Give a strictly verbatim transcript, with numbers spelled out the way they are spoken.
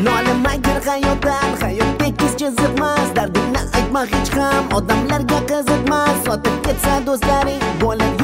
Nolimagir hayotdan, hayot tekis chiziqmas. Dardingni aytma hech ham odamlarga qiziqmas. Sotib ketsa do'stlaring, bo'lar